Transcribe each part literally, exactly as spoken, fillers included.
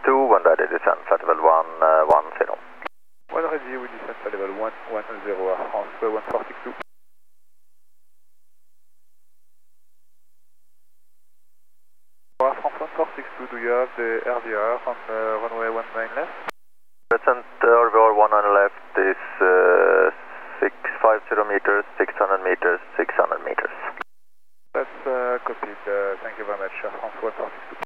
two, when ready, descend flight level one, uh, one zero. When ready, we descend flight level one, one zero, Air France one four six two. Air France one four six two, do you have the R V R on uh, runway one nine left? Present uh, R V R one nine left is uh, six five zero meters, six hundred meters, six hundred meters. That's uh, copied. Uh, thank you very much, Air France one four six two.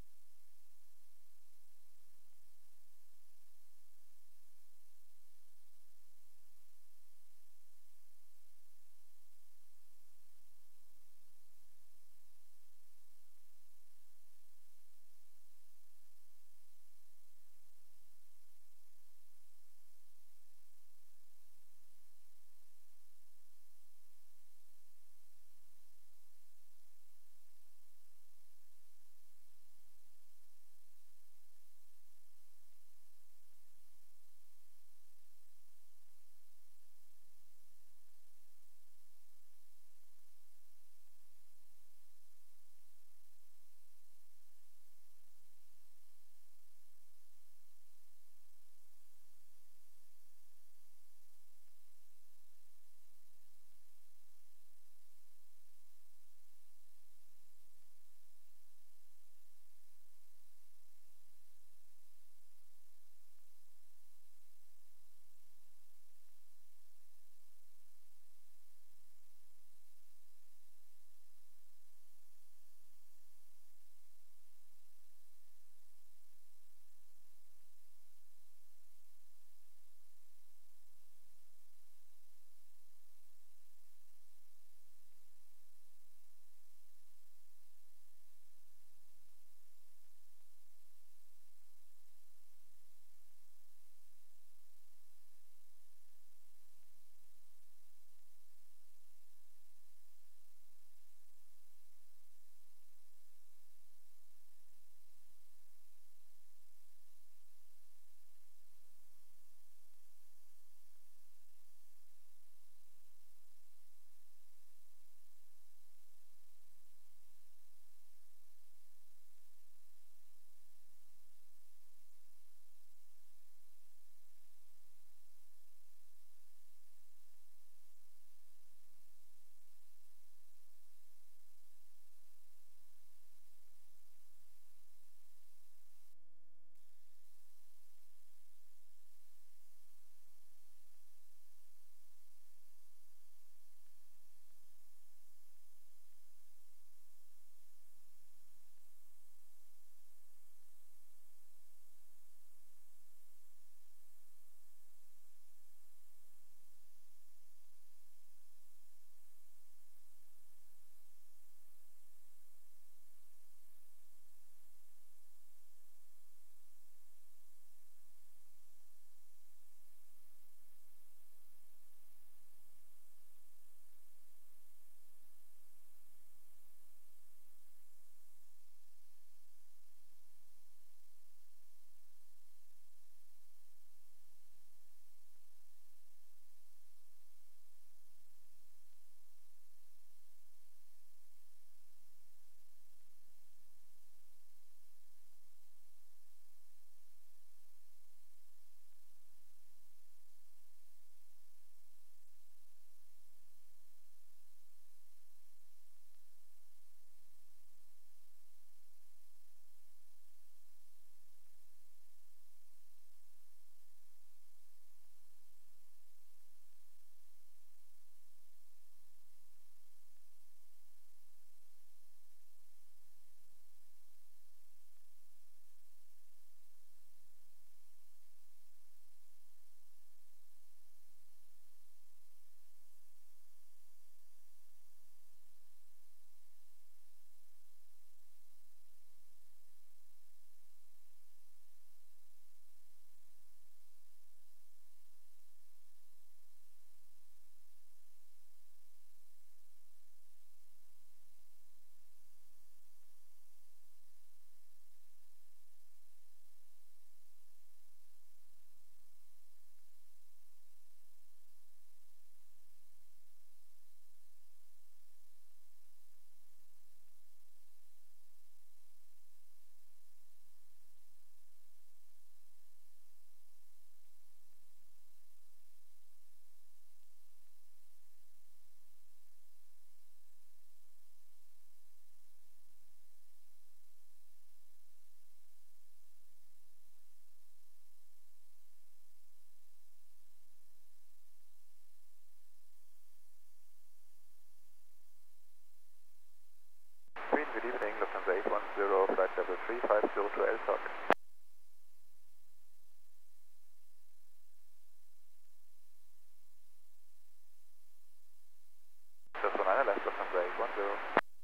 nine left, Lufthansa eight one zero.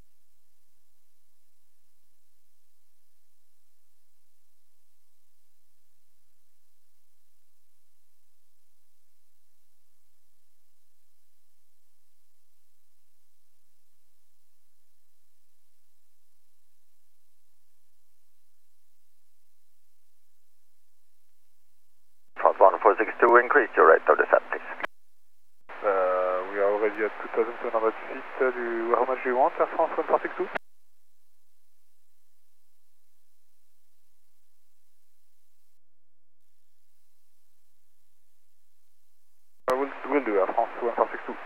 France one four six two, increase your rate of descent, please. Uh, we are already at two thousand seven hundred feet. Uh, do you, how much do you want, Air France one four six two? Uh, we'll, we'll do Air France one four six two.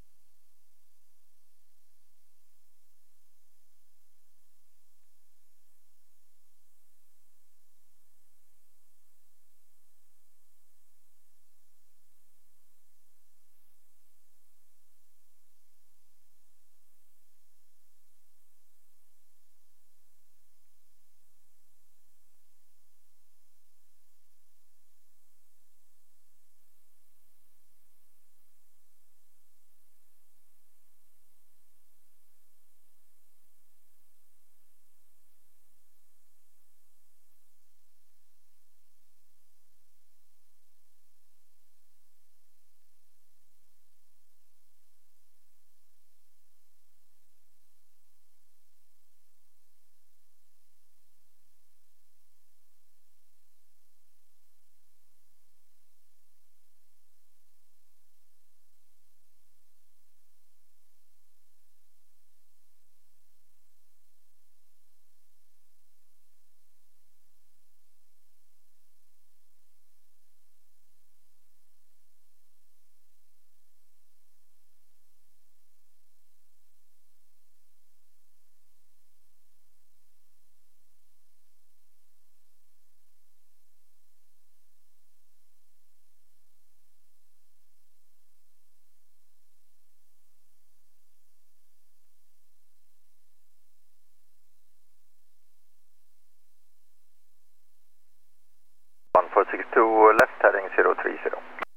one four six two, left heading zero three zero.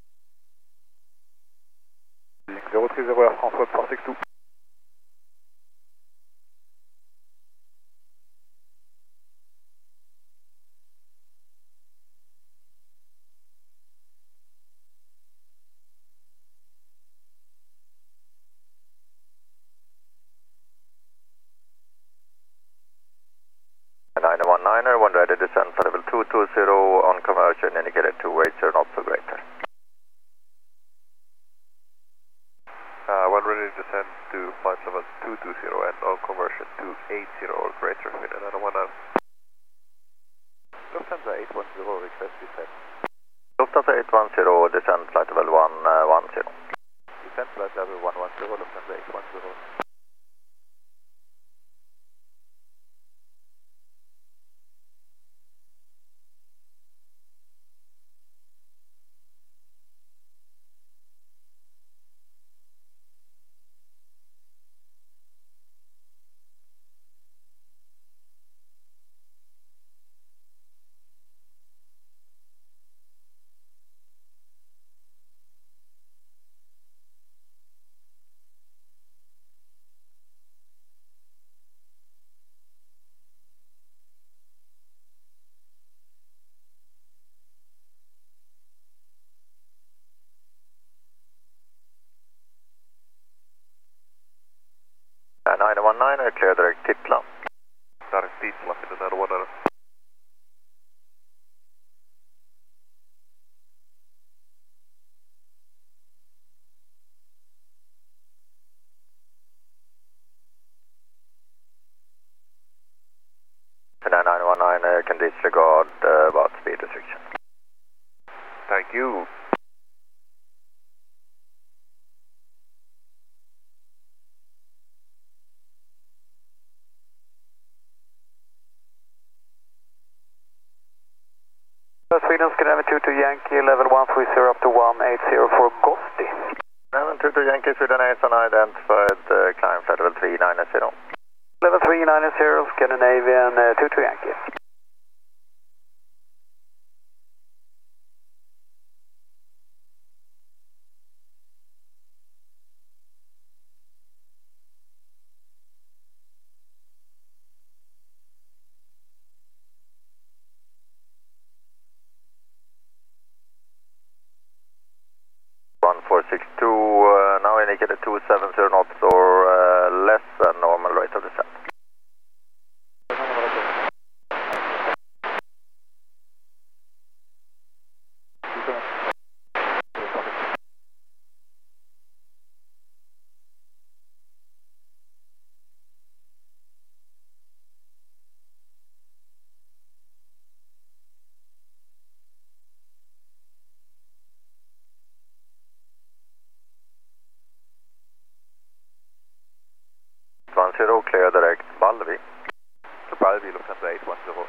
zero three zero Air France one four six two. nine one niner, one ready descent for level two two zero on conversion, indicated two weights or not so greater. Uh, one ready descent to flight level two two zero and on conversion to eight zero or greater with another one out. Lufthansa eight one zero, request descent. Lufthansa eight one zero, descent flight level one one zero. Descent flight level one one zero, Lufthansa eight one zero. nine one niner, clear direct Titla. Direct Titla in another one out. nine one niner can disregard uh, about speed restriction. Thank you. Sweden Scandinavia two two Yankee, level one three zero up to one eight zero for Gosti. seven two two Yankee, Sweden eight unidentified, uh, climb flight level three nine zero. Level three nine zero, Scandinavian uh, two two Yankee. seven zero knots or uh, less than normal rate of descent. one zero, clear direct, Balvi. Balvi, Lufthansa eight one zero.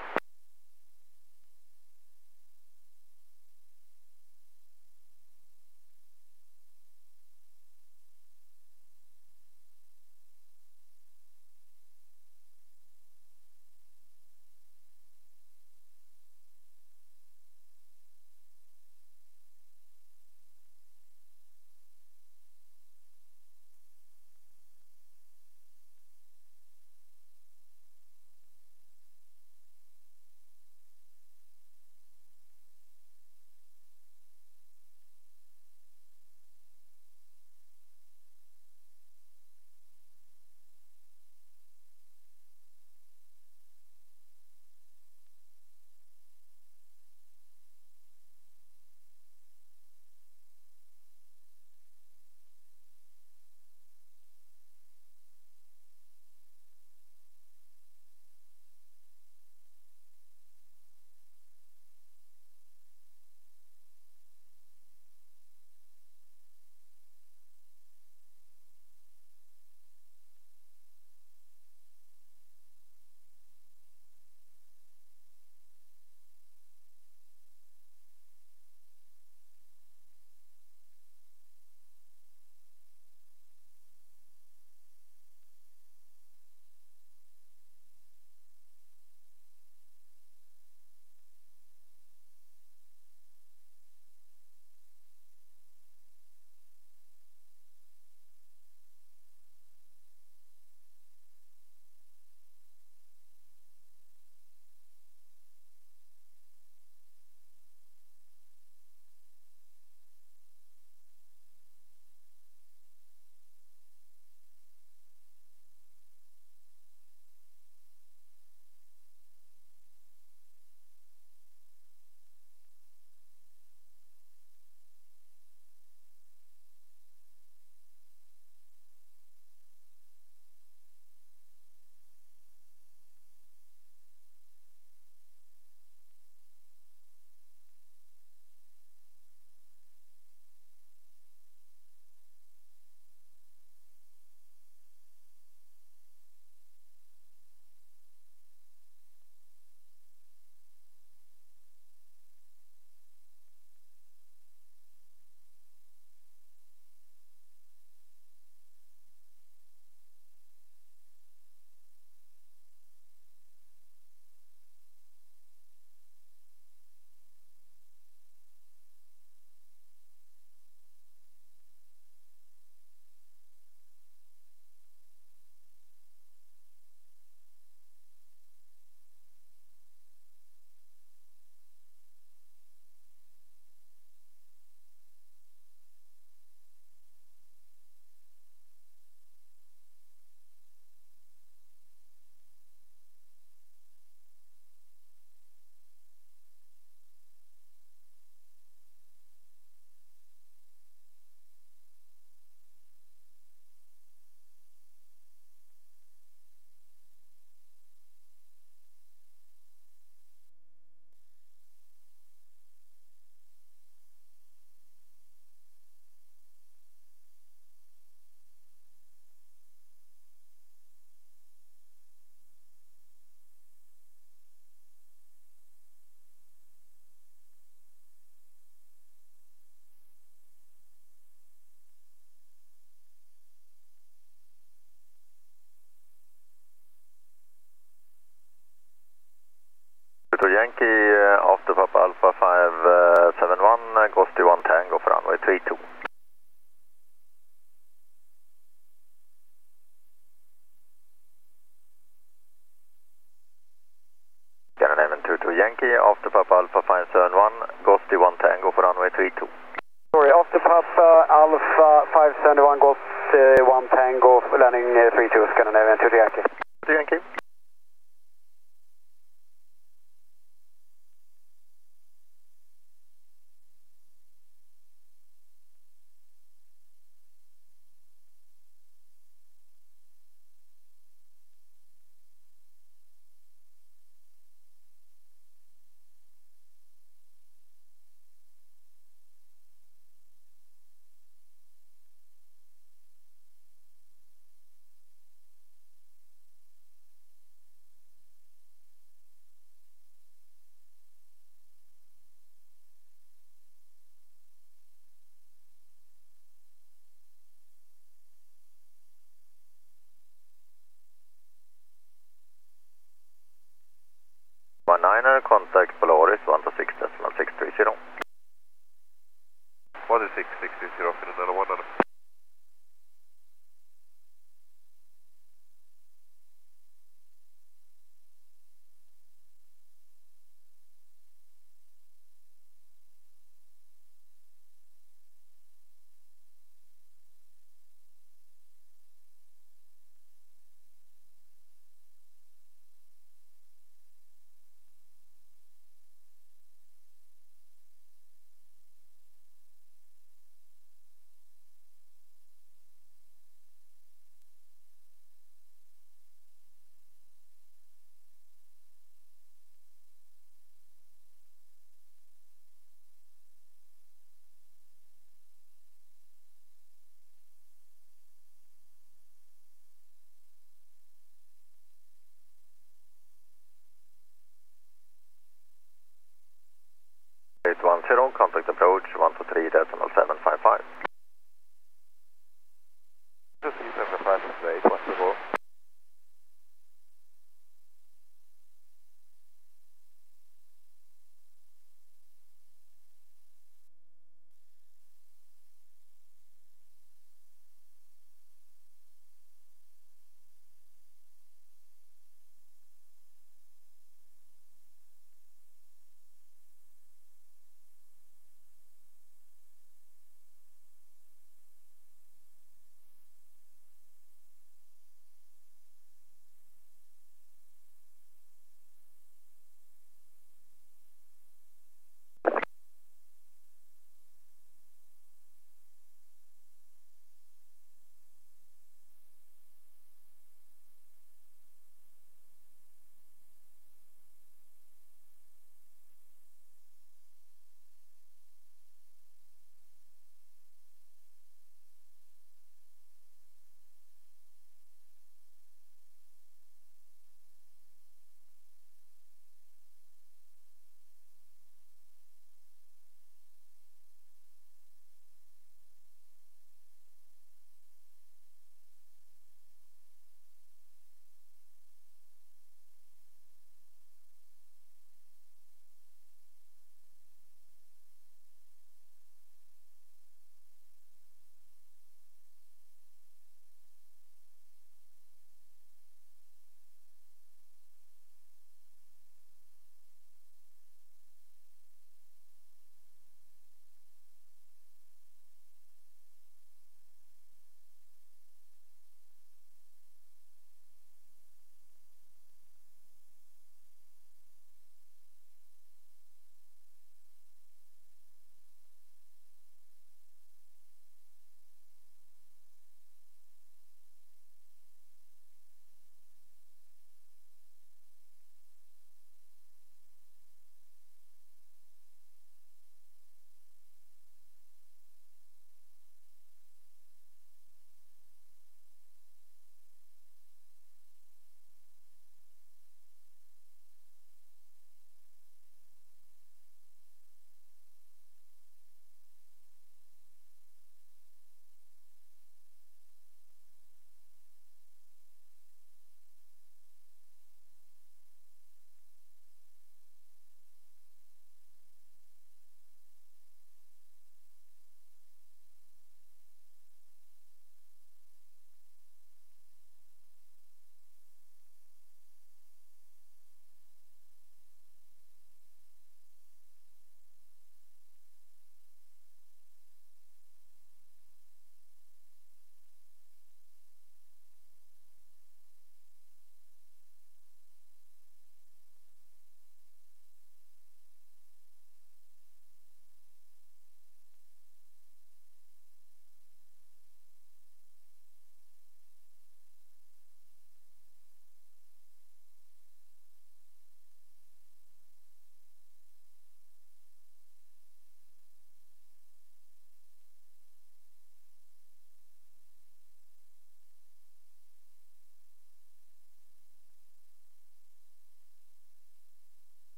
To Yankee, uh, after Papa Alpha five seven one, uh, Ghosty one Tango for runway three two. Canada two two Yankee, after Papa Alpha five seven one, Ghosty one Tango for runway three two. Sorry, after Papa Alpha five seven one, Golf uh, one Tango, landing uh, three two, Scandinavian two to Yankee. To Yankee.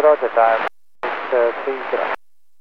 Roger, time six three zero.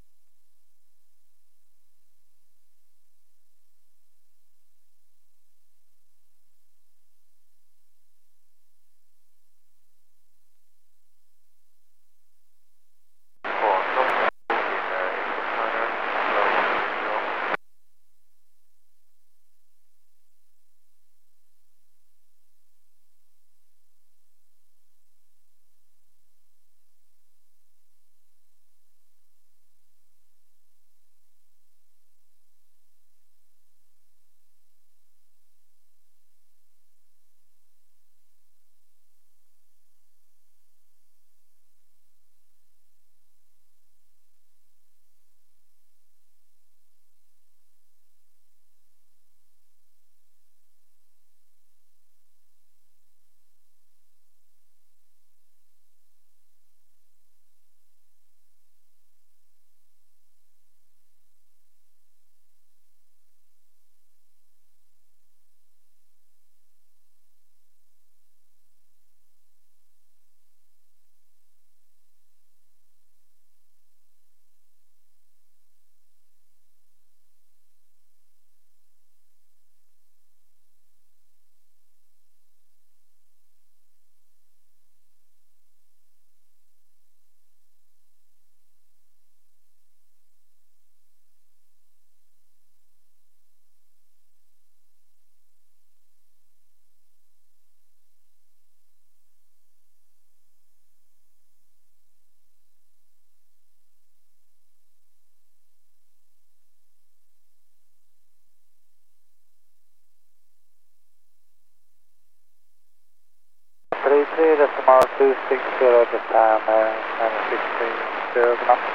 three three decimal two six zero, the time uh, six three zero knots.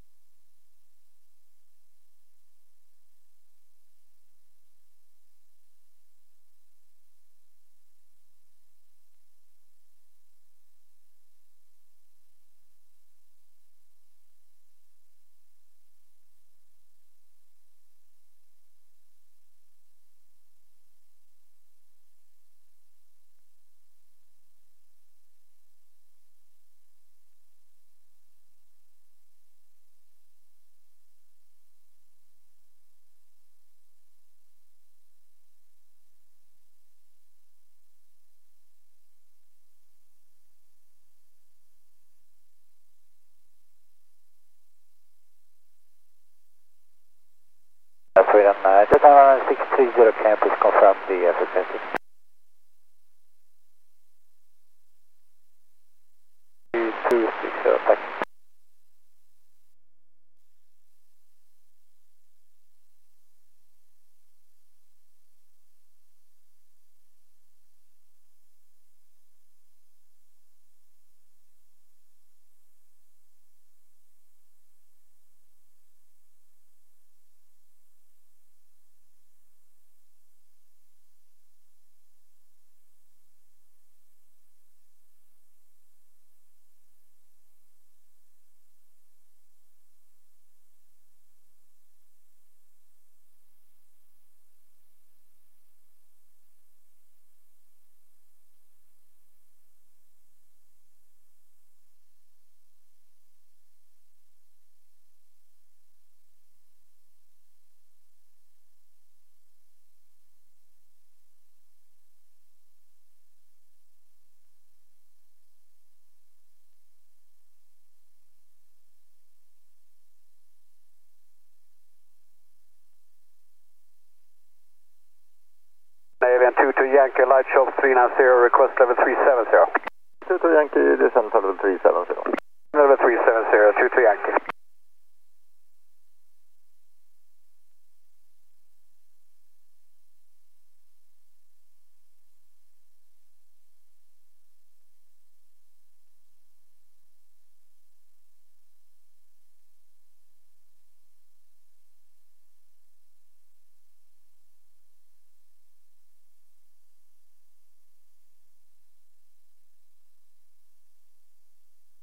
Sweden, uh, the time six three zero, can please confirm the uh, frequency? two six zero, thank you. Avian two two Yankee, light show three nine zero, request level three seven zero. two two Yankee, descent level three seven zero. Level three seven zero, two two Yankee.